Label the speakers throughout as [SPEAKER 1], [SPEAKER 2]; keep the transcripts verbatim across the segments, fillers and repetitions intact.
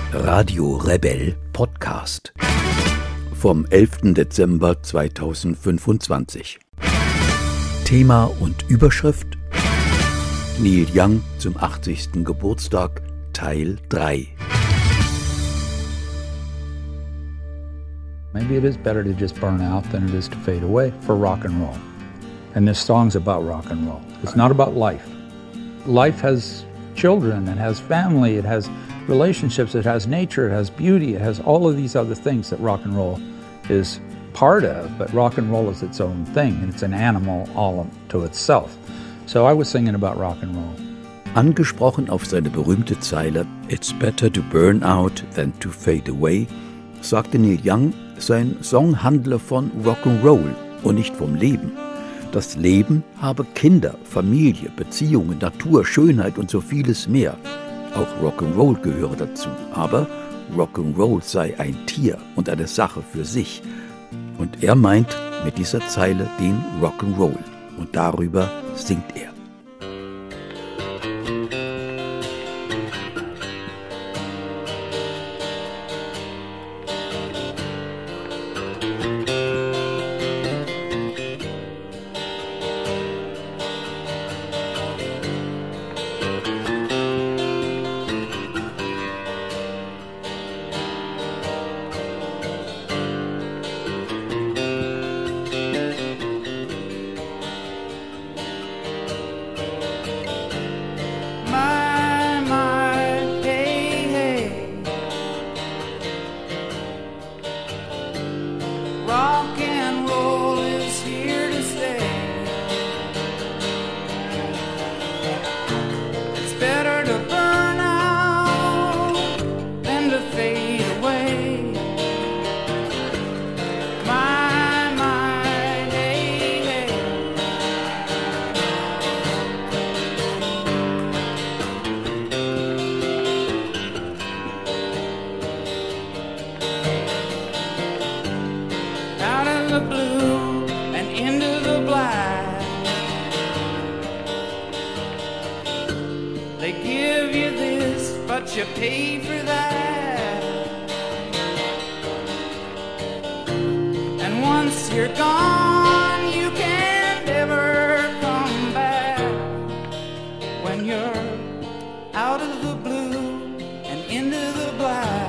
[SPEAKER 1] Radio Rebell Podcast vom elften Dezember zweitausendfünfundzwanzig. Thema und Überschrift: Neil Young zum achtzigsten Geburtstag, Teil drei.
[SPEAKER 2] Maybe it is better to just burn out than it is to fade away for rock and roll. And this song's about rock and roll. It's not about life. Life has children, it has family, it has relationships, it has nature, it has beauty, it has all of these other things that rock and roll is part of, but rock and roll is its own thing, and it's an animal all to itself. So I was singing about rock and roll.
[SPEAKER 1] Angesprochen auf seine berühmte Zeile "It's better to burn out than to fade away", sagte Neil Young, sein Song handle von Rock'n'Roll und nicht vom Leben. Das Leben habe Kinder, Familie, Beziehungen, Natur, Schönheit und so vieles mehr. Auch Rock'n'Roll gehöre dazu, aber Rock'n'Roll sei ein Tier und eine Sache für sich. Und er meint mit dieser Zeile den Rock'n'Roll, und darüber singt er.
[SPEAKER 3] The blue and into the black, they give you this, but you pay for that. And once you're gone, you can't ever come back. When you're out of the blue and into the black,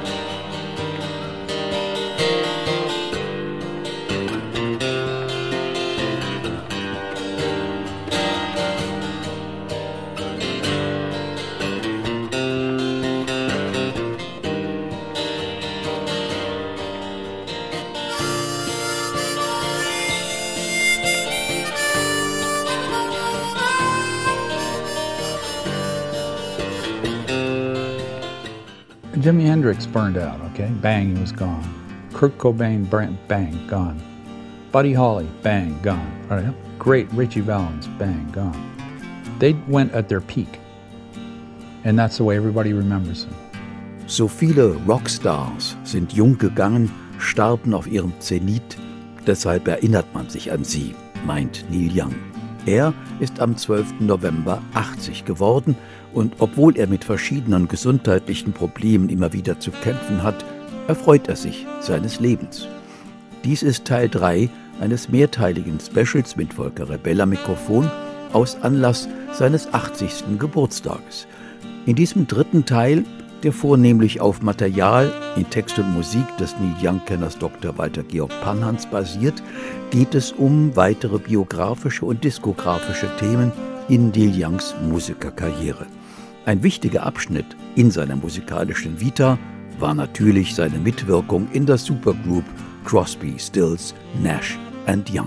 [SPEAKER 2] Jimi Hendrix burned out, okay? Bang, he was gone. Kurt Cobain, bang, gone. Buddy Holly, bang, gone. All right, great Richie Valens, bang, gone. They went at their peak. And that's the way everybody remembers them.
[SPEAKER 1] So viele Rockstars sind jung gegangen, starben auf ihrem Zenit, deshalb erinnert man sich an sie, meint Neil Young. Er ist am zwölften November achtzig geworden, und obwohl er mit verschiedenen gesundheitlichen Problemen immer wieder zu kämpfen hat, erfreut er sich seines Lebens. Dies ist Teil drei eines mehrteiligen Specials mit Volker Rebell am Mikrofon aus Anlass seines achtzigsten Geburtstages. In diesem dritten Teil, der vornehmlich auf Material in Text und Musik des Neil Young-Kenners Doktor Walter Georg Panhans basiert, geht es um weitere biografische und diskografische Themen in Neil Youngs Musikerkarriere. Ein wichtiger Abschnitt in seiner musikalischen Vita war natürlich seine Mitwirkung in der Supergroup Crosby, Stills, Nash and Young.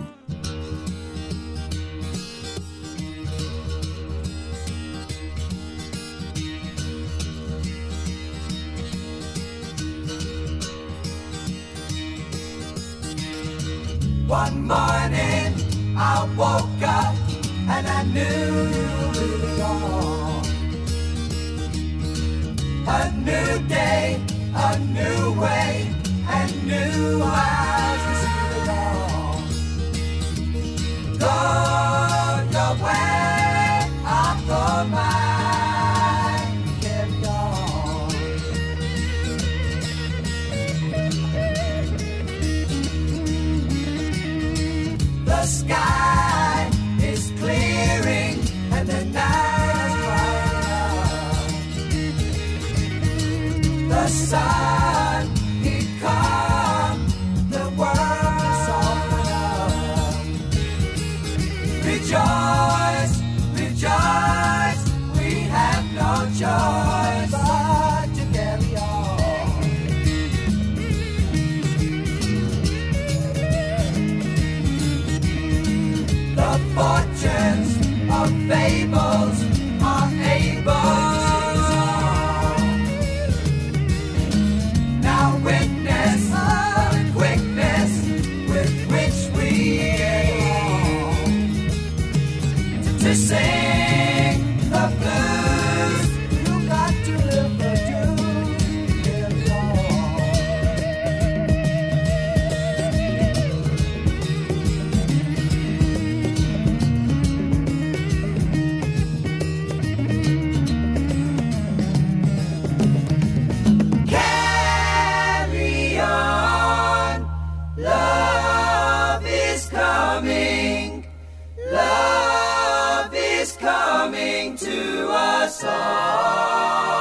[SPEAKER 4] One morning I woke up and I knew it was gone. A new day, a new way, and new eyes to see the dawn. Go your way, I'll go mine, kept on. the sun, he'd come, the world soften up. Rejoice, rejoice, we have no choice but to carry on. The fortunes of fables are able to now witness the quickness with which we get on to sing the blues. You got to live the dues, carry on. Carry on, love is coming, love is coming to us all.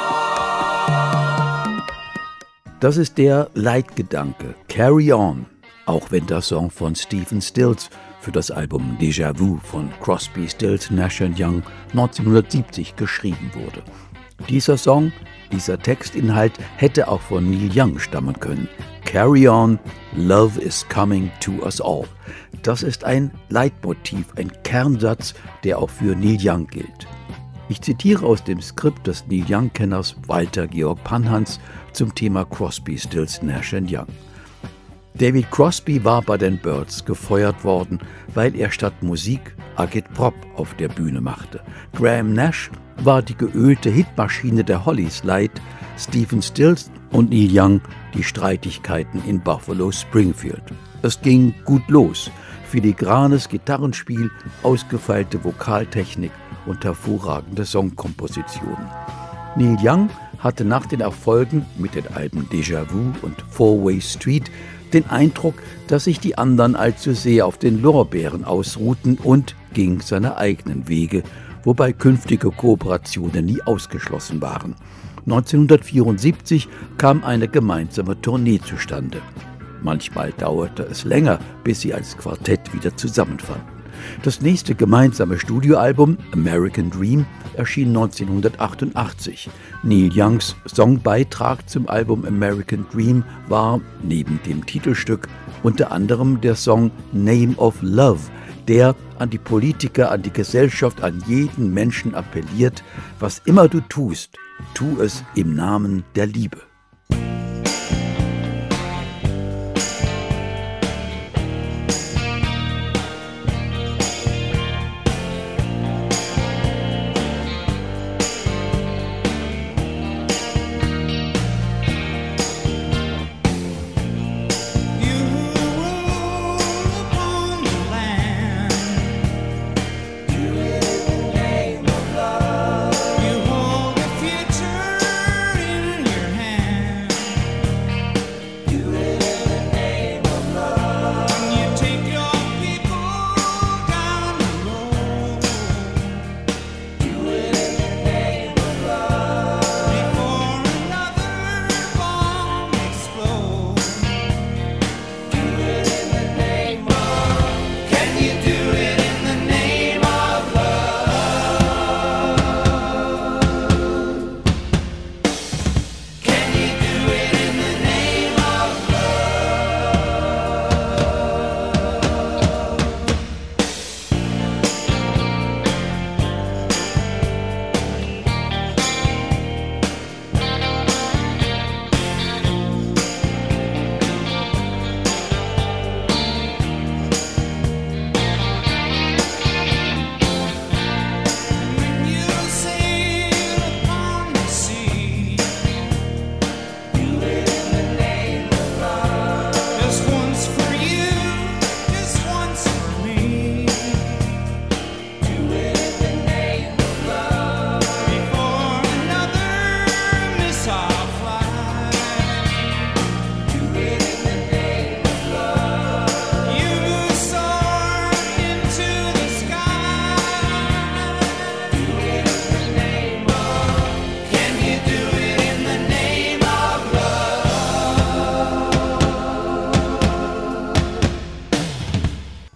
[SPEAKER 1] Das ist der Leitgedanke, Carry On, auch wenn der Song von Stephen Stills für das Album Déjà Vu von Crosby, Stills, Nash and Young neunzehnhundertsiebzig geschrieben wurde. Dieser Song, dieser Textinhalt hätte auch von Neil Young stammen können. Carry on, love is coming to us all. Das ist ein Leitmotiv, ein Kernsatz, der auch für Neil Young gilt. Ich zitiere aus dem Skript des Neil Young-Kenners Walter Georg Panhans zum Thema Crosby, Stills, Nash and Young. David Crosby war bei den Byrds gefeuert worden, weil er statt Musik Agitprop auf der Bühne machte. Graham Nash war die geölte Hitmaschine der Hollies leid, Stephen Stills und Neil Young die Streitigkeiten in Buffalo Springfield. Es ging gut los. Filigranes Gitarrenspiel, ausgefeilte Vokaltechnik und hervorragende Songkompositionen. Neil Young hatte nach den Erfolgen mit den Alben Déjà Vu und Four-Way Street den Eindruck, dass sich die anderen allzu sehr auf den Lorbeeren ausruhten und ging seine eigenen Wege, wobei künftige Kooperationen nie ausgeschlossen waren. neunzehnhundertvierundsiebzig kam eine gemeinsame Tournee zustande. Manchmal dauerte es länger, bis sie als Quartett wieder zusammenfanden. Das nächste gemeinsame Studioalbum, American Dream, erschien neunzehnhundertachtundachtzig. Neil Youngs Songbeitrag zum Album American Dream war, neben dem Titelstück, unter anderem der Song Name of Love, der an die Politiker, an die Gesellschaft, an jeden Menschen appelliert: Was immer du tust, tu es im Namen der Liebe.
[SPEAKER 4] You hold the future in your hand.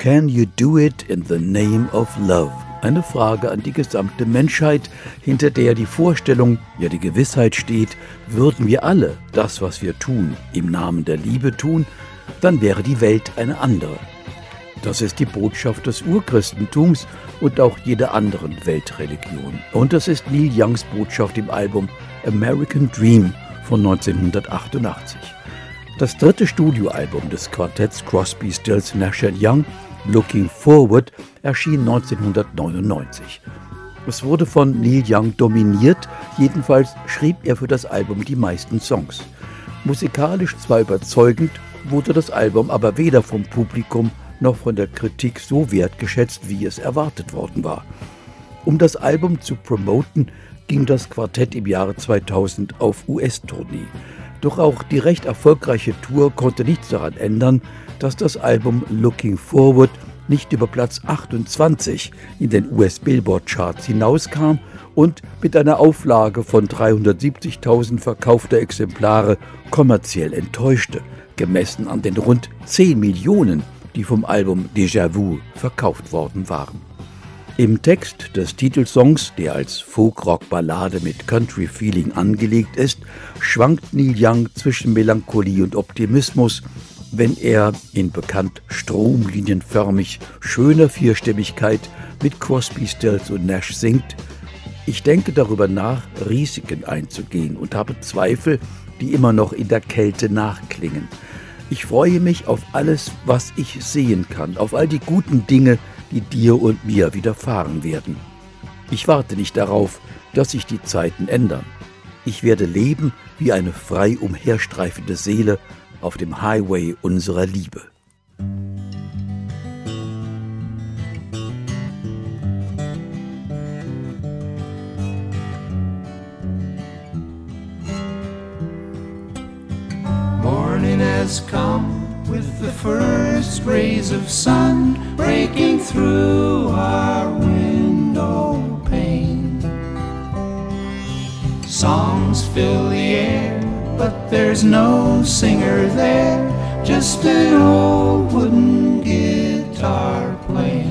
[SPEAKER 1] Can you do it in the name of love? Eine Frage an die gesamte Menschheit, hinter der die Vorstellung, ja die Gewissheit steht, würden wir alle das, was wir tun, im Namen der Liebe tun, dann wäre die Welt eine andere. Das ist die Botschaft des Urchristentums und auch jeder anderen Weltreligion. Und das ist Neil Youngs Botschaft im Album American Dream von neunzehnhundertachtundachtzig. Das dritte Studioalbum des Quartetts Crosby, Stills, Nash and Young, Looking Forward, erschien neunzehnhundertneunundneunzig. Es wurde von Neil Young dominiert, jedenfalls schrieb er für das Album die meisten Songs. Musikalisch zwar überzeugend, wurde das Album aber weder vom Publikum noch von der Kritik so wertgeschätzt, wie es erwartet worden war. Um das Album zu promoten, ging das Quartett im Jahre zweitausend auf U S-Tournee. Doch auch die recht erfolgreiche Tour konnte nichts daran ändern, dass das Album Looking Forward nicht über Platz achtundzwanzig in den U S-Billboard-Charts hinauskam und mit einer Auflage von dreihundertsiebzigtausend verkaufter Exemplare kommerziell enttäuschte, gemessen an den rund zehn Millionen, die vom Album Déjà Vu verkauft worden waren. Im Text des Titelsongs, der als Folk-Rock-Ballade mit Country-Feeling angelegt ist, schwankt Neil Young zwischen Melancholie und Optimismus, wenn er in bekannt stromlinienförmig schöner Vierstimmigkeit mit Crosby, Stills und Nash singt: Ich denke darüber nach, Risiken einzugehen und habe Zweifel, die immer noch in der Kälte nachklingen. Ich freue mich auf alles, was ich sehen kann, auf all die guten Dinge, die dir und mir widerfahren werden. Ich warte nicht darauf, dass sich die Zeiten ändern. Ich werde leben wie eine frei umherstreifende Seele auf dem Highway unserer Liebe.
[SPEAKER 3] Morning has come with the first rays of sun breaking through our window pane. Songs fill the air, but there's no singer there, just an old wooden guitar playing.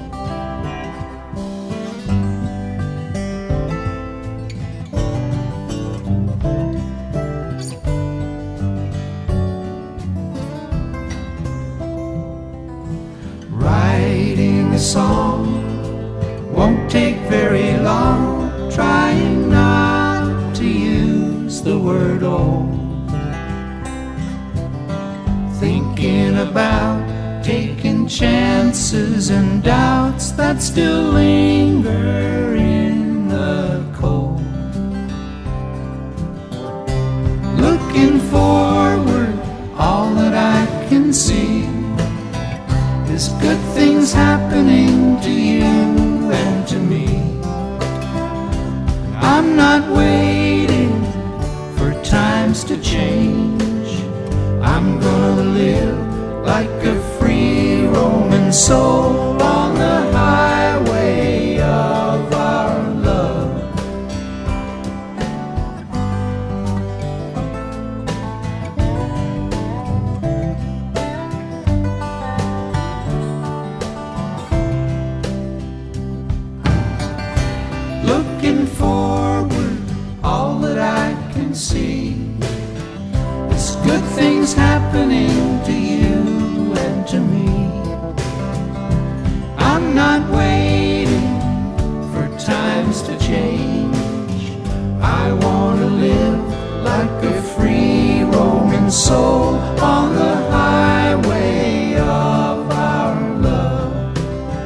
[SPEAKER 3] Writing a song won't take very long, trying not to use the word old. Thinking about taking chances and doubts that still linger in the cold. Looking forward, all that I can see is good things happening to you and to me. I'm not waiting for times to change. I'm gonna live like a free Roman soul on the highway of our love. Looking forward, all that I can see is good things happening to you and to me. I'm not waiting for times to change. I want to live like a free Roman soul on the highway of our love.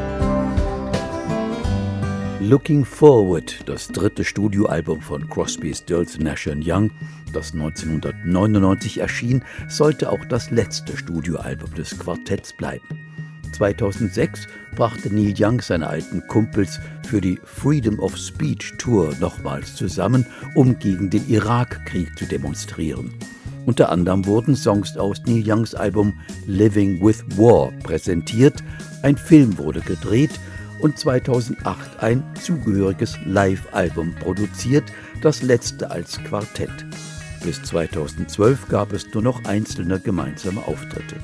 [SPEAKER 1] Looking Forward, das dritte Studioalbum von Crosby, Stills, Nash and Young, das neunzehnhundertneunundneunzig erschien, sollte auch das letzte Studioalbum des Quartetts bleiben. zweitausendsechs brachte Neil Young seine alten Kumpels für die Freedom of Speech Tour nochmals zusammen, um gegen den Irakkrieg zu demonstrieren. Unter anderem wurden Songs aus Neil Youngs Album Living with War präsentiert, ein Film wurde gedreht und zweitausendacht ein zugehöriges Live-Album produziert, das letzte als Quartett. Bis zweitausendzwölf gab es nur noch einzelne gemeinsame Auftritte.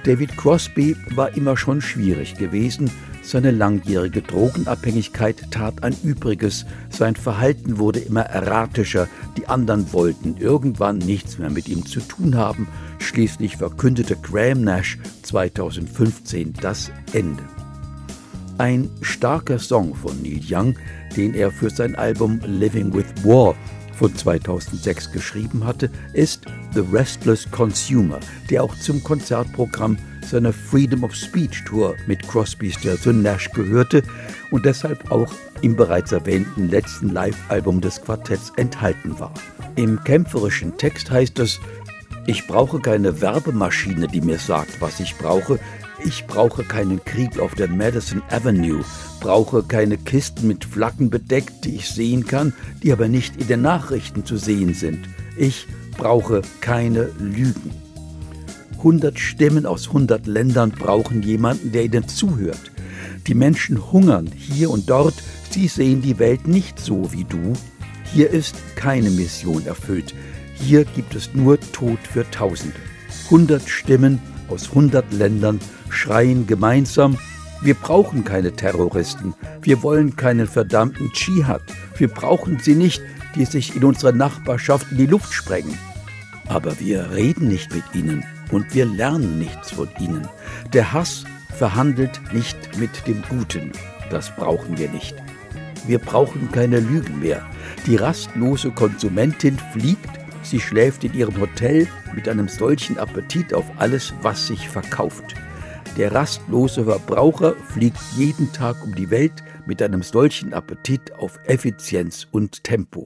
[SPEAKER 1] David Crosby war immer schon schwierig gewesen. Seine langjährige Drogenabhängigkeit tat ein Übriges. Sein Verhalten wurde immer erratischer. Die anderen wollten irgendwann nichts mehr mit ihm zu tun haben. Schließlich verkündete Graham Nash zweitausendfünfzehn das Ende. Ein starker Song von Neil Young, den er für sein Album Living with War von zweitausendsechs geschrieben hatte, ist The Restless Consumer, der auch zum Konzertprogramm seiner Freedom of Speech Tour mit Crosby, Stills und Nash gehörte und deshalb auch im bereits erwähnten letzten Live-Album des Quartetts enthalten war. Im kämpferischen Text heißt es: Ich brauche keine Werbemaschine, die mir sagt, was ich brauche. Ich brauche keinen Krieg auf der Madison Avenue, brauche keine Kisten mit Flaggen bedeckt, die ich sehen kann, die aber nicht in den Nachrichten zu sehen sind. Ich brauche keine Lügen. Hundert Stimmen aus hundert Ländern brauchen jemanden, der ihnen zuhört. Die Menschen hungern hier und dort, sie sehen die Welt nicht so wie du. Hier ist keine Mission erfüllt, hier gibt es nur Tod für Tausende. Hundert Stimmen aus hundert Ländern schreien gemeinsam: Wir brauchen keine Terroristen, wir wollen keinen verdammten Dschihad, wir brauchen sie nicht, die sich in unserer Nachbarschaft in die Luft sprengen. Aber wir reden nicht mit ihnen und wir lernen nichts von ihnen. Der Hass verhandelt nicht mit dem Guten, das brauchen wir nicht. Wir brauchen keine Lügen mehr. Die rastlose Konsumentin fliegt, sie schläft in ihrem Hotel mit einem solchen Appetit auf alles, was sich verkauft. Der rastlose Verbraucher fliegt jeden Tag um die Welt mit einem solchen Appetit auf Effizienz und Tempo.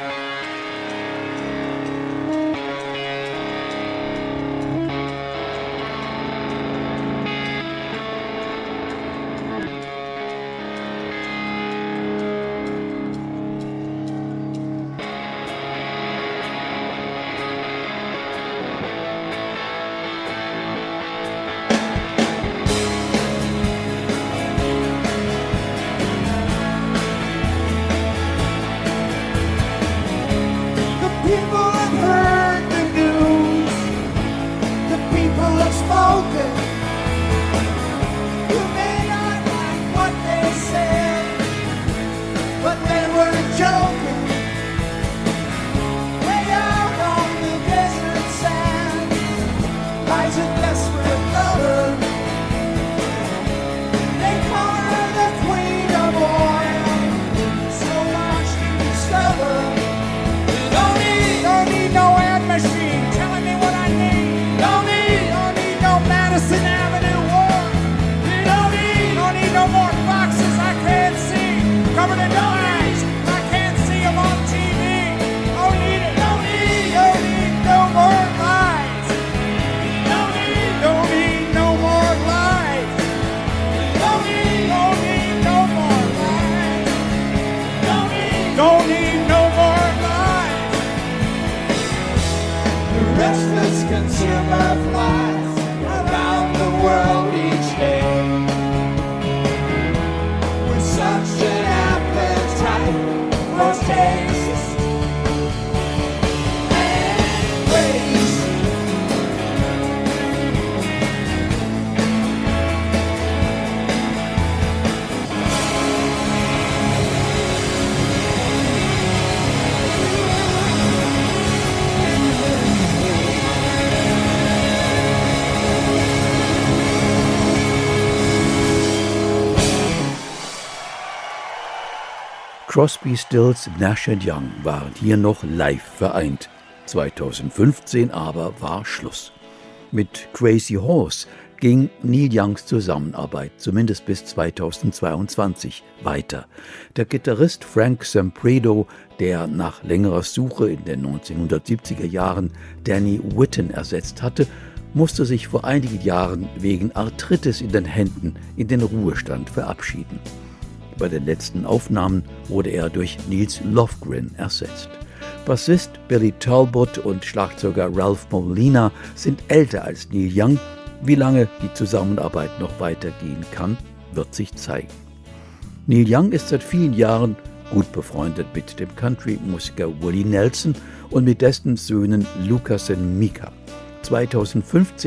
[SPEAKER 1] Crosby, Stills, Nash und Young waren hier noch live vereint. zweitausendfünfzehn aber war Schluss. Mit Crazy Horse ging Neil Youngs Zusammenarbeit, zumindest bis zweitausendzweiundzwanzig, weiter. Der Gitarrist Frank Zampredo, der nach längerer Suche in den neunzehnhundertsiebziger Jahren Danny Whitten ersetzt hatte, musste sich vor einigen Jahren wegen Arthritis in den Händen in den Ruhestand verabschieden. Bei den letzten Aufnahmen wurde er durch Nils Lofgren ersetzt. Bassist Billy Talbot und Schlagzeuger Ralph Molina sind älter als Neil Young. Wie lange die Zusammenarbeit noch weitergehen kann, wird sich zeigen. Neil Young ist seit vielen Jahren gut befreundet mit dem Country-Musiker Willie Nelson und mit dessen Söhnen Lucas und Micah. zweitausendfünfzehn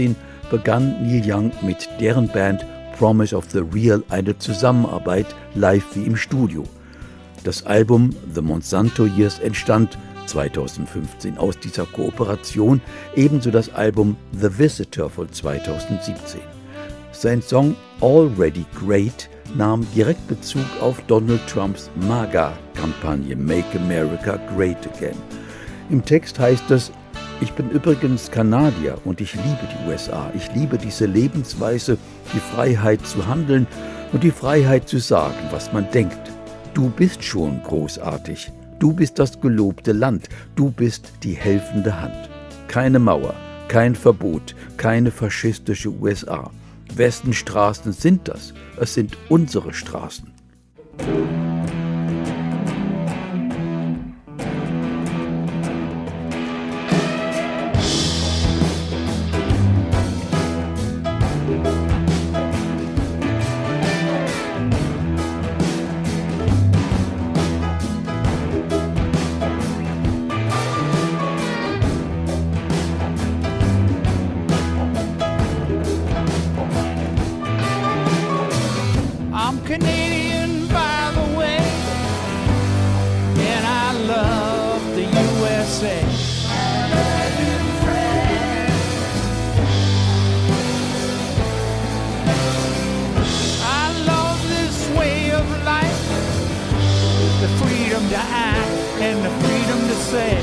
[SPEAKER 1] begann Neil Young mit deren Band Promise of the Real eine Zusammenarbeit live wie im Studio. Das Album The Monsanto Years entstand zweitausendfünfzehn aus dieser Kooperation, ebenso das Album The Visitor von zweitausendsiebzehn. Sein Song Already Great nahm direkt Bezug auf Donald Trumps MAGA-Kampagne Make America Great Again. Im Text heißt es: Ich bin übrigens Kanadier und ich liebe die U S A. Ich liebe diese Lebensweise, die Freiheit zu handeln und die Freiheit zu sagen, was man denkt. Du bist schon großartig. Du bist das gelobte Land. Du bist die helfende Hand. Keine Mauer, kein Verbot, keine faschistische U S A. Wessen Straßen sind das? Es sind unsere Straßen.
[SPEAKER 3] Canadian, by the way, and I love the U S A. I love this way of life, the freedom to act and the freedom to say.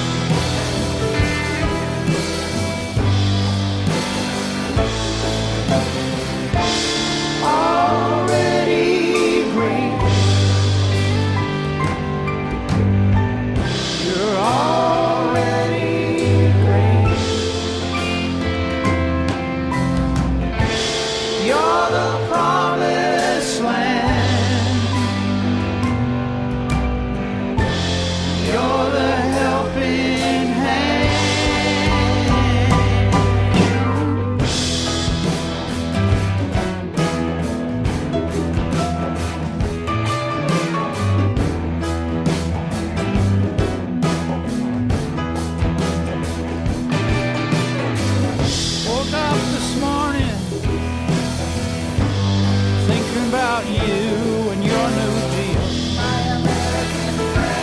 [SPEAKER 3] About you and your new deal, my American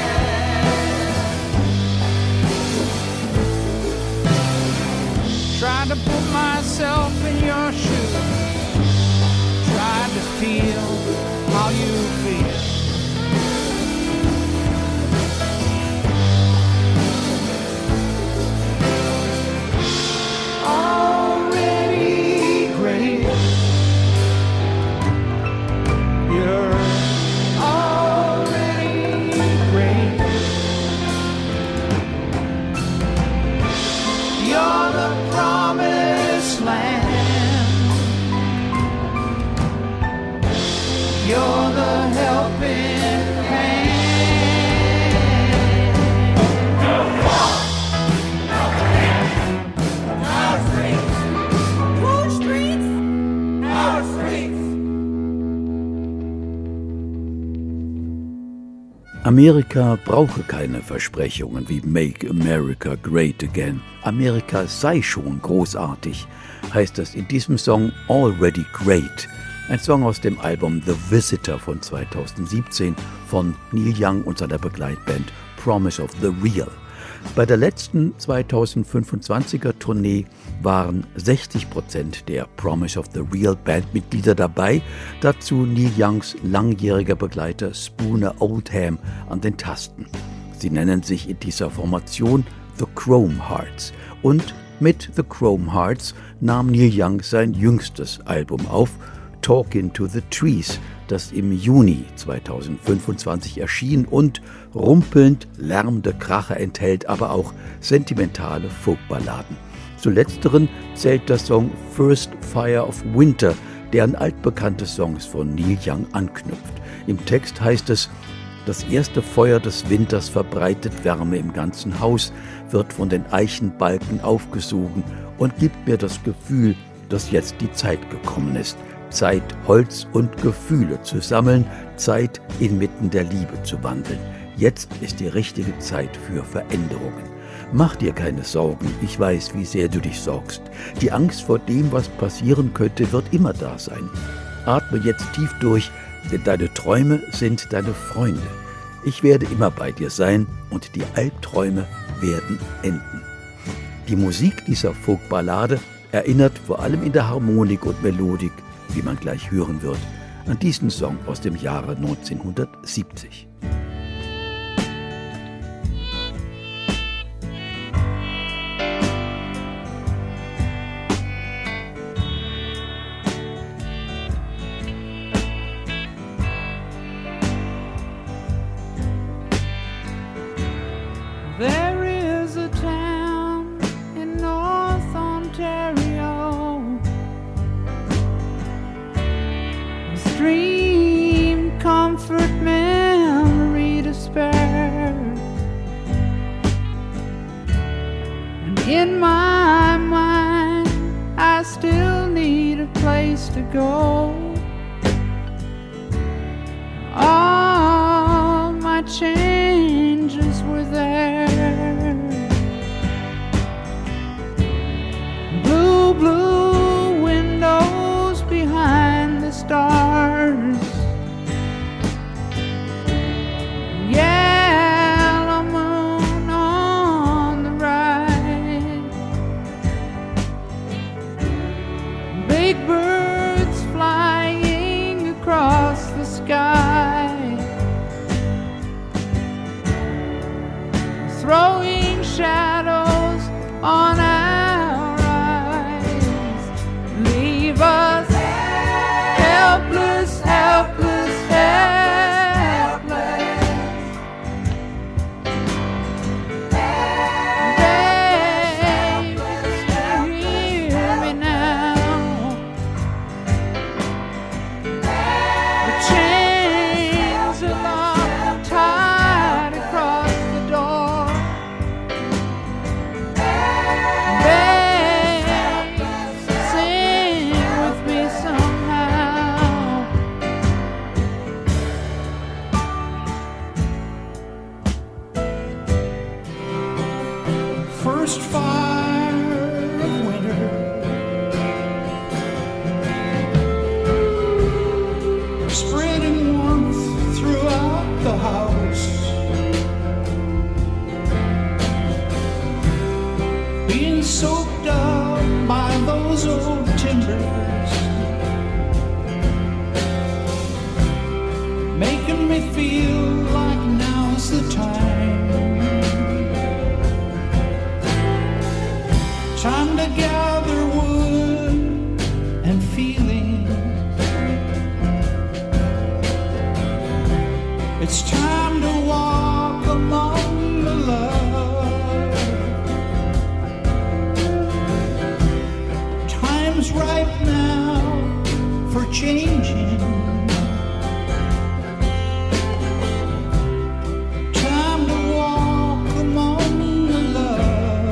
[SPEAKER 3] friend. Tried to put myself in your shoes, tried to feel how you feel. Already great. You're already great. You're the promised land. You're the helping hand. Our streets. Whose streets? Our streets.
[SPEAKER 1] Amerika brauche keine Versprechungen wie Make America Great Again. Amerika sei schon großartig, heißt es in diesem Song Already Great. Ein Song aus dem Album The Visitor von zweitausendsiebzehn von Neil Young und seiner Begleitband Promise of the Real. Bei der letzten zweitausendfünfundzwanziger Tournee waren sechzig Prozent der Promise of the Real Bandmitglieder dabei, dazu Neil Youngs langjähriger Begleiter Spooner Oldham an den Tasten. Sie nennen sich in dieser Formation The Chrome Hearts und mit The Chrome Hearts nahm Neil Young sein jüngstes Album auf, Talkin' to the Trees, das im Juni zweitausendfünfundzwanzig erschien und rumpelnd lärmende Kracher enthält, aber auch sentimentale Folkballaden. Zu letzteren zählt der Song First Fire of Winter, der an altbekannte Songs von Neil Young anknüpft. Im Text heißt es: Das erste Feuer des Winters verbreitet Wärme im ganzen Haus, wird von den Eichenbalken aufgesogen und gibt mir das Gefühl, dass jetzt die Zeit gekommen ist. Zeit, Holz und Gefühle zu sammeln, Zeit, inmitten der Liebe zu wandeln. Jetzt ist die richtige Zeit für Veränderungen. Mach dir keine Sorgen, ich weiß, wie sehr du dich sorgst. Die Angst vor dem, was passieren könnte, wird immer da sein. Atme jetzt tief durch, denn deine Träume sind deine Freunde. Ich werde immer bei dir sein und die Albträume werden enden. Die Musik dieser Folkballade erinnert vor allem in der Harmonik und Melodik, wie man gleich hören wird, an diesen Song aus dem Jahre neunzehnhundertsiebzig.
[SPEAKER 3] There is a town in North Ontario, a stream, comfort, memory to spare, and in my mind I still need a place to go. All my changes were there. Blue, blue windows behind the stars, yellow moon on the right, big birds flying across the sky, throwing shadows on our eyes. Leave us helpless, helpless, helpless. Babe, hear me now. The chains are locked and tied across the door. Babe, sing with me somehow. First fire of winter, spreading warmth throughout the house, being soaked up by those old timbers, making me feel like now's the time. Time to gather wood and feeling. It's time to walk among the love. Time's right now for changing. Time to walk among the love.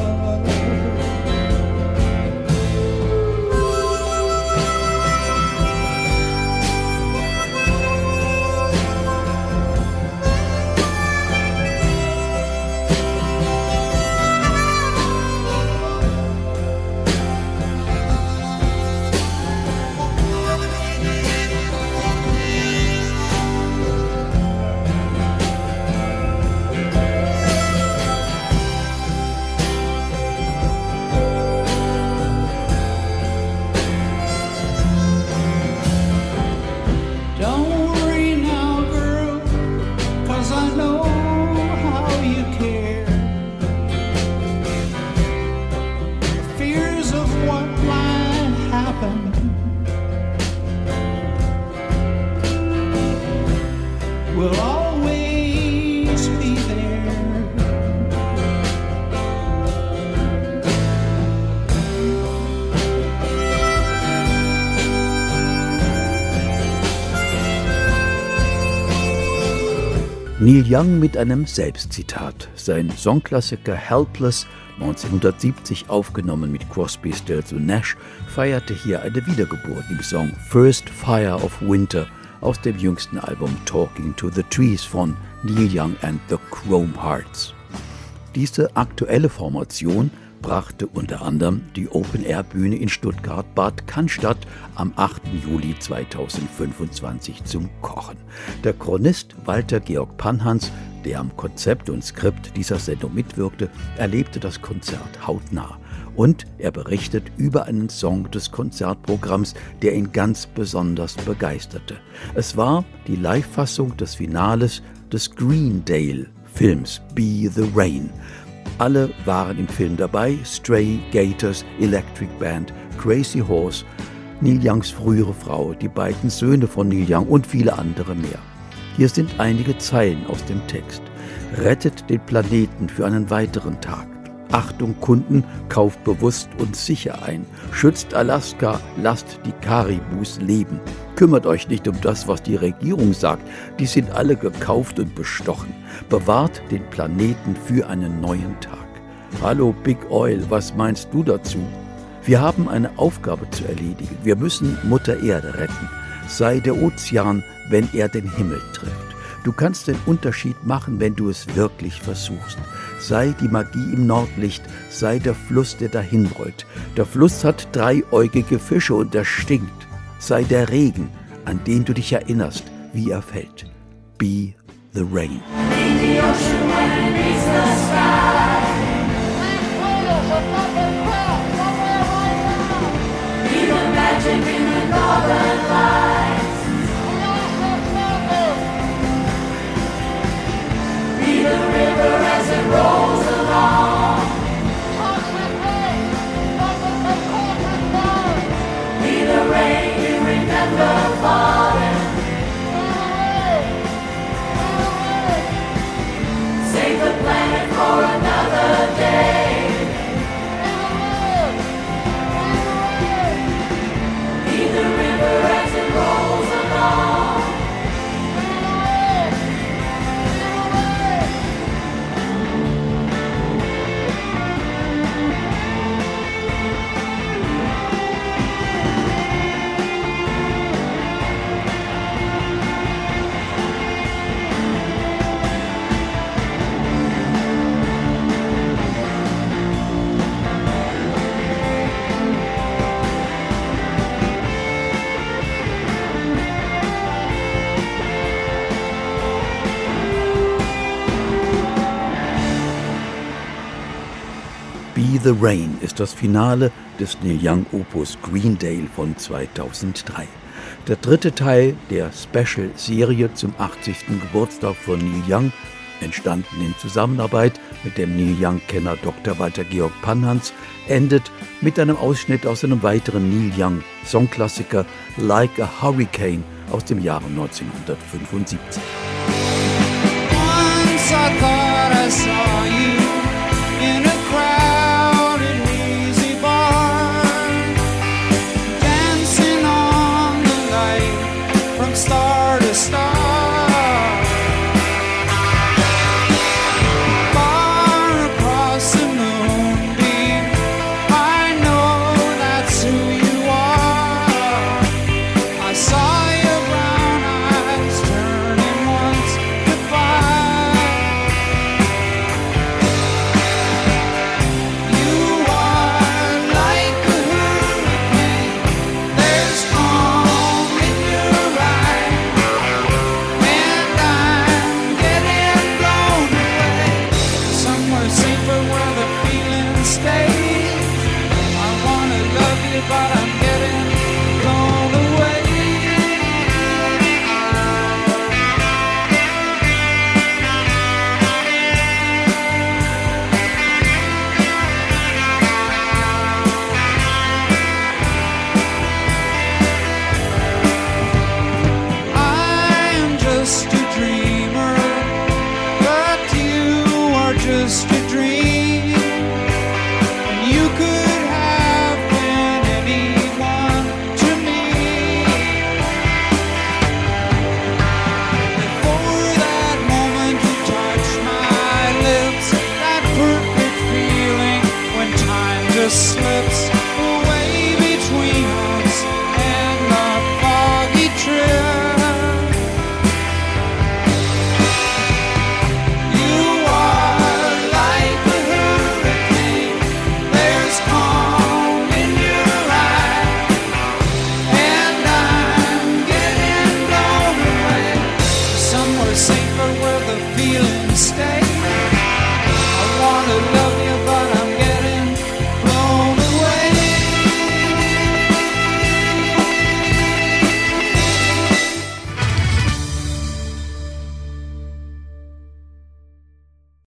[SPEAKER 3] Don't worry now, girl, 'cause I know how you care. The fears of what might happen will always be there.
[SPEAKER 1] Neil Young mit einem Selbstzitat. Sein Songklassiker Helpless, neunzehnhundertsiebzig aufgenommen mit Crosby, Stills und Nash, feierte hier eine Wiedergeburt im Song First Fire of Winter aus dem jüngsten Album Talking to the Trees von Neil Young and the Chrome Hearts. Diese aktuelle Formation brachte unter anderem die Open-Air-Bühne in Stuttgart-Bad Cannstatt am achten Juli zweitausendfünfundzwanzig zum Kochen. Der Chronist Walter Georg Panhans, der am Konzept und Skript dieser Sendung mitwirkte, erlebte das Konzert hautnah. Und er berichtet über einen Song des Konzertprogramms, der ihn ganz besonders begeisterte. Es war die Live-Fassung des Finales des Greendale-Films Be the Rain. Alle waren im Film dabei: Stray, Gators, Electric Band, Crazy Horse, Neil Youngs frühere Frau, die beiden Söhne von Neil Young und viele andere mehr. Hier sind einige Zeilen aus dem Text. Rettet den Planeten für einen weiteren Tag. Achtung Kunden, kauft bewusst und sicher ein. Schützt Alaska, lasst die Karibus leben. Kümmert euch nicht um das, was die Regierung sagt. Die sind alle gekauft und bestochen. Bewahrt den Planeten für einen neuen Tag. Hallo Big Oil, was meinst du dazu? Wir haben eine Aufgabe zu erledigen. Wir müssen Mutter Erde retten. Sei der Ozean, wenn er den Himmel trifft. Du kannst den Unterschied machen, wenn du es wirklich versuchst. Sei die Magie im Nordlicht, sei der Fluss, der dahin rollt. Der Fluss hat dreieugige Fische und er stinkt. Sei der Regen, an den du dich erinnerst, wie er fällt. Be the rain.
[SPEAKER 4] In the ocean when it meets the sky. Be the magic in the northern lights. Be the river as it rolls along. Be the rain you remember falling. Save the planet for another day. Be the river as it rolls along.
[SPEAKER 1] Be the Rain ist das Finale des Neil Young Opus Greendale von zweitausenddrei. Der dritte Teil der Special-Serie zum achtzigsten Geburtstag von Neil Young, entstanden in Zusammenarbeit mit dem Neil Young-Kenner Doktor Walter Georg Panhans, endet mit einem Ausschnitt aus einem weiteren Neil Young Songklassiker Like a Hurricane aus dem Jahre neunzehnhundertfünfundsiebzig.
[SPEAKER 3] Once I thought I saw you in a crowded easy bar, dancing on the light from star to star. Far across the moonbeam, I know that's who you are. I saw your brown eyes turning once goodbye. You are like a hurricane. There's calm in your eyes, and I'm getting blown away somewhere safer where the feeling stays. I wanna love you, but I'm getting blown away. I am just a dreamer, but you are just a dream. And you could have been anyone to me. Before that moment you touched my lips, that perfect feeling when time just slipped